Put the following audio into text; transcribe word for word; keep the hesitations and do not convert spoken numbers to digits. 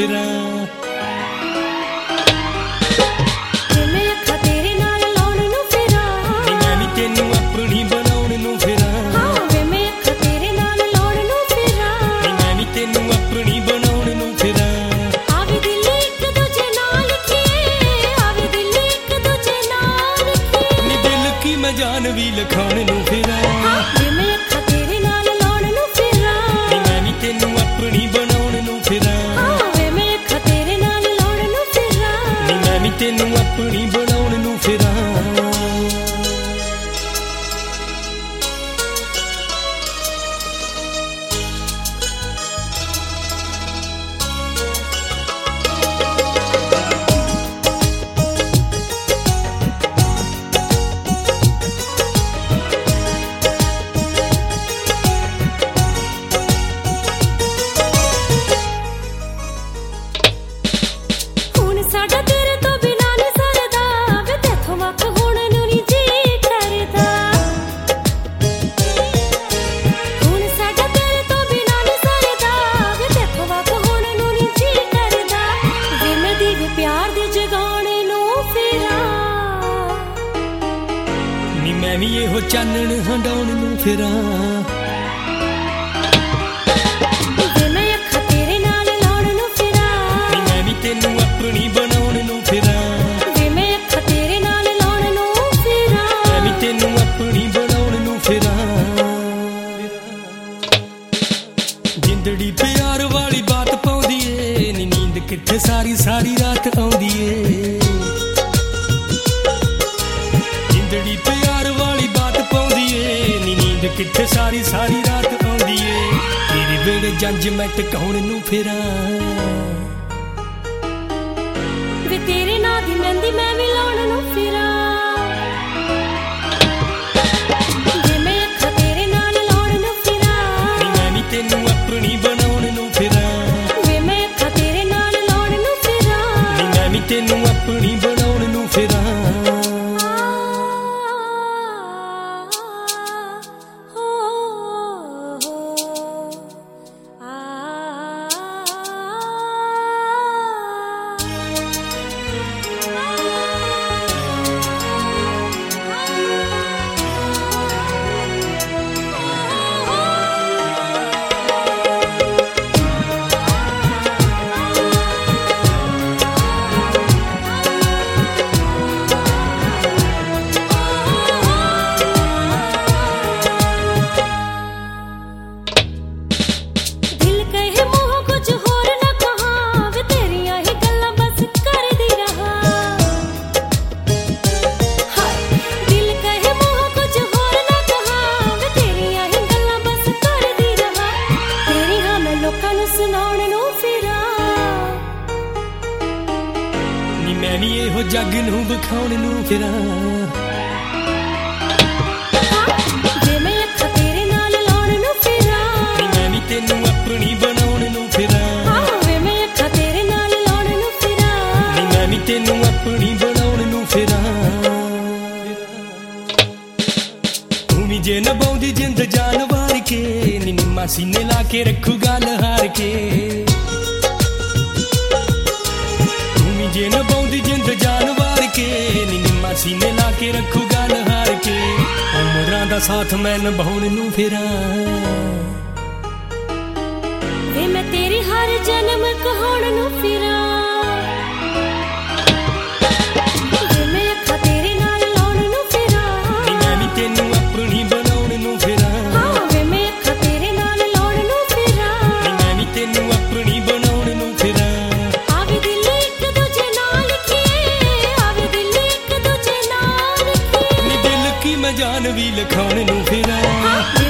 ਫਿਰਾਂ। ਜਿਵੇਂ ਅੱਖਾਂ ਤੇਰੇ ਨਾਲ ਲਾਉਣ ਨੂੰ ਫਿਰਾਂ, ਨੀ ਮੈਂ ਵੀ ਤੈਨੂੰ ਆਪਣੀ ਬਣਾਉਣ ਨੂੰ ਫਿਰਾਂ। ਹਾਂ ਜਿਵੇਂ ਅੱਖਾਂ ਤੇਰੇ ਨਾਲ ਲਾਉਣ ਨੂੰ ਫਿਰਾਂ, ਨੀ ਮੈਂ ਵੀ ਤੈਨੂੰ ਆਪਣੀ ਬਣਾਉਣ ਨੂੰ ਫਿਰਾਂ। ਆਵੇ ਦਿਲ ਇੱਕ ਦੂਜੇ ਨਾਲ ਲਿਖੀਏ, ਆਵੇ ਦਿਲ ਇੱਕ ਦੂਜੇ ਨਾਲ ਲਿਖੀਏ। ਨੀ ਦਿਲ ਕੀ ਮੈਂ ਜਾਨ ਵੀ ਲਿਖਾਉਣ ਨੂੰ ਫਿਰਾਂ। ਜਿਵੇਂ ਅੱਖਾਂ ਤੇਰੇ ਨਾਲ ਲਾਉਣ ਨੂੰ ਫਿਰਾਂ, ਨੀ ਮੈਂ ਵੀ ਤੈਨੂੰ ਆਪਣੀ ਬਣਾਉਣ ਨੂੰ ਫਿਰਾਂ। ਹਾਂ ਜਿਵੇਂ ਅੱਖਾਂ ਤੇਰੇ ਨਾਲ ਲਾਉਣ ਨੂੰ ਫਿਰਾਂ, ਨੀ ਮੈਂ ਵੀ ਤੈਨੂੰ ਆਪਣੀ ਬਣਾਉਣ ਨੂੰ ਫਿਰਾਂ। ਸਾਡਾ ਤੇਰੇ ਤੋਂ ਬਿਨਾਂ ਨੀ ਸਰਦਾ ਵੇ, ਤੇਥੋਂ ਵੱਖ ਹੋਣ ਨੂੰ ਨੀ ਜੀ ਕਰਦਾ। ਹੁਣ ਸਾਡਾ ਤੇਰੇ ਤੋਂ ਬਿਨਾਂ ਨੀ ਸਰਦਾ ਵੇ, ਤੇਥੋਂ ਵੱਖ ਹੋਣ ਨੂੰ ਨੀ ਜੀ ਕਰਦਾ। ਵੇ ਮੈਂ ਦੀਵੇ ਪਿਆਰ ਦੇ ਜਗਾਉਣ ਨੂੰ ਫਿਰਾਂ, ਨੀ ਮੈਂ ਵੀ ਇਹੋ ਚਾਨਣ ਹੰਡਾਉਣ ਨੂੰ ਫਿਰਾਂ। ਵੇ ਮੈਂ ਅੱਖਾਂ ਤੇਰੇ ਨਾਲ ਲਾਉਣ ਨੂੰ ਫਿਰਾਂ, ਨੀ ਮੈਂ ਵੀ ਤੈਨੂੰ ਆਪਣੀ ਬਣਾਉਣ ਨੂੰ ਫਿਰਾਂ। ਵੇ ਮੈਂ ਅੱਖਾਂ ਤੇਰੇ ਨਾਲ ਲਾਉਣ ਨੂੰ ਫਿਰਾਂ, ਮੈਂ ਵੀ ਤੈਨੂੰ ਆਪਣੀ ਬਣਾਉਣ ਨੂੰ ਫਿਰਾਂ। ਜਿੰਦੜੀ ਪਿਆਰ ਵਾਲੀ ਬਾਤ ਪਾਉਂਦੀ ਏ, ਨੀ ਨੀਂਦ ਕਿੱਥੇ ਸਾਰੀ ਸਾਰੀ ਰਾਤ ਆਉਂਦੀ ਏ। ਜਿੰਦੜੀ ਪਿਆਰ ਵਾਲੀ ਬਾਤ ਪਾਉਂਦੀ ਏ, ਨੀ ਨੀਂਦ ਕਿੱਥੇ ਸਾਰੀ ਸਾਰੀ ਰਾਤ ਆਉਂਦੀ ਏ। ਤੇਰੇ ਵੇੜੇ ਜੰਜ ਮੈਂ ਟਿਕਾਉਣ ਨੂੰ ਫਿਰਾਂ। ਵੇ ਤੇਰੇ ਨਾਂ ਦੀ ਮਹਿੰਦੀ ਮੈਂ ਵੀ ਲਾਉਣ ਨੂੰ ਫਿਰਾਂ। ਜੇ ਮੈਂ ਅੱਖਾਂ ਤੇਰੇ ਨਾਲ ਲਾਉਣ ਨੂੰ ਫਿਰਾਂ, ਨੀ ਮੈਂ ਵੀ ਤੈਨੂੰ ਆਪਣੀ ਬਣਾਉਣ ਨੂੰ ਫਿਰਾਂ। ਵੇ ਮੈਂ ਅੱਖਾਂ ਤੇਰੇ ਨਾਲ ਲਾਉਣ ਨੂੰ ਫਿਰਾਂ, ਨੀ ਮੈਂ ਵੀ ਤੈਨੂੰ ਆਪਣੀ ਬਣਾਉਣ ਨੂੰ ਫਿਰਾਂ। ਸੁਣਾਉਣ ਨੂੰ ਫਿਰਾਂ, ਨੀ ਮੈਂ ਵੀ ਇਹੋ ਜੱਗ ਨੂੰ ਵਿਖਾਉਣ ਨੂੰ ਫਿਰਾਂ। ਜੇ ਮੈਂ ਅੱਖਾਂ ਤੇਰੇ ਨਾਲ ਲਾਉਣ ਨੂੰ ਫਿਰਾਂ, ਨੀ ਮੈਂ ਵੀ ਤੈਨੂੰ ਆਪਣੀ ਬਣਾਉਣ ਨੂੰ ਫਿਰਾਂ। ਹਾਂ ਵੇ ਮੈਂ ਅੱਖਾਂ ਤੇਰੇ ਨਾਲ ਲਾਉਣ ਨੂੰ ਫਿਰਾਂ, ਨੀ ਮੈਂ ਵੀ ਤੈਨੂੰ ਆਪਣੀ ਬਣਾਉਣ ਨੂੰ ਫਿਰਾਂ। ਤੂੰ ਵੀ ਜੇ ਨਿਭਾਉਂਦੀ ਜਿੰਦ ਜਾਨ ਵਾਰ ਕੇ, ਨੀ ਨਿੰਮਾ ਸੀਨੇ ਲਾ ਕੇ ਰੱਖੂ ਗੱਲ ਹਾਰ ਕੇ। ਤੂੰ ਵੀ ਜੇ ਨਿਭਾਉਂਦੀ ਜਿੰਦ ਜਾਨ ਵਾਰ ਕੇ, ਨੀ ਨਿੰਮਾ ਸੀਨੇ ਲਾ ਕੇ ਰੱਖੂ ਗੱਲ ਹਾਰ ਕੇ। ਉਮਰਾਂ ਦਾ ਸਾਥ ਮੈਂ ਨਿਭਾਉਣ ਨੂੰ ਫਿਰਾਂ। ਵੇ ਮੈਂ ਤੇਰੀ ਹਰ ਜਨਮ ਕਹਾਉਣ ਨੂੰ ਫਿਰਾਂ। ਜੇ ਮੈਂ ਅੱਖਾਂ ਤੇਰੇ ਨਾਲ ਲਾਉਣ ਨੂੰ ਫਿਰਾਂ, ਨੀ ਮੈਂ ਵੀ ਤੈਨੂੰ ਆਪਣੀ ਬਣਾਉਣ ਨੂੰ ਫਿਰਾਂ। ਹਾਂ ਵੇ ਮੈਂ ਅੱਖਾਂ ਤੇਰੇ ਨਾਲ ਲਾਉਣ ਨੂੰ ਫਿਰਾਂ, ਨੀ ਮੈਂ ਵੀ ਤੈਨੂੰ ਆਪਣੀ ਬਣਾਉਣ ਨੂੰ ਫਿਰਾਂ। ਆਵੇ ਦਿਲ ਇੱਕ ਦੂਜੇ ਨਾਲ ਲਿਖੀਏ, ਆਵੇ ਦਿਲ ਇੱਕ ਦੂਜੇ ਨਾਲ ਲਿਖੀਏ। ਨੀ ਦਿਲ ਕੀ ਮੈਂ ਜਾਨ ਵੀ ਲਿਖਾਉਣ ਨੂੰ ਫਿਰਾਂ।